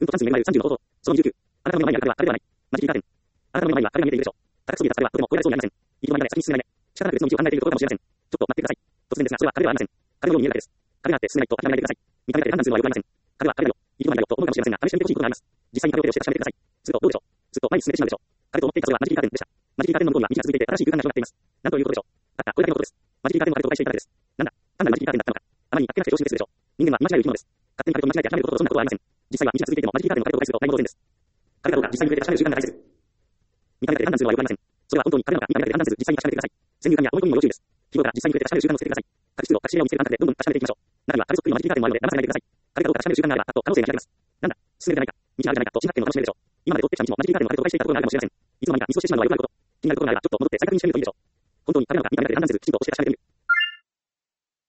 うんと単数の30の弟。その29。あなたの目の前にある彼は、彼ではない。マジキーカーテン。あなたの目の前には彼が見えているでしょう。高くそびえた彼はとても追いられそうにありません。いつの間にか先に進めないね。仕方なく別の道を考えているところかもしれません。ちょっと待ってください。突然ですが、それは彼ではありません。彼のように見えるだけです。彼があって進めないと諦めないでください。見た目だけで判断するのはよくありません。彼は彼だよ。いつの間にだよと思うかもしれませんが、試してみてほしいことがあります。実際に彼を手をして確かめてください。するとどうでしょう。すると前に進めてしまうでしょう。彼と思っていたそれはマジキーカーテンでした。マジキーカーテンの向こうには道が続いていて新しい空間が広がっています。なんということでしょう。たったこれだけのことです。マジキーカーテンの彼とお会いしていただけです。なんだ、単なるマジキーカーテンだったのか。あまりにあっけなくて常識ですでしょう。人間は見間違える生き物です。勝手に彼と見間違えて諦めることほどそんなことはありません。実際は道が続いていてもマジキーカーテンの彼とお会いすると何も当然です。彼かどうか実際に触れて確かめる習慣が大切。見た目だけで判断するのはよくありません。それは本当に彼なのか見た目だけで判断せず実際に確かめてください。先入観や思い込みにも要注意です。日頃から実際に触れて確かめる習慣をつけてください。隠しを隠し部屋を見つける感覚でどんどん確かめていきましょう。中には彼そっくりのマジキーカーテンもあるので騙されないでください。彼かどうか確かめる習慣があればあと可能性が開けます。なんだ、進めるじゃないか、道があるじゃないかと心拍点を楽しめるでしょう。今まで通ってきた道もマジキーカーテンの彼とお会いしていたところがあるかもしれません。いつの間にか見過ごしてしまうのはよくあること。気になるところがあればちょっと戻って再確認してみるといいでしょう。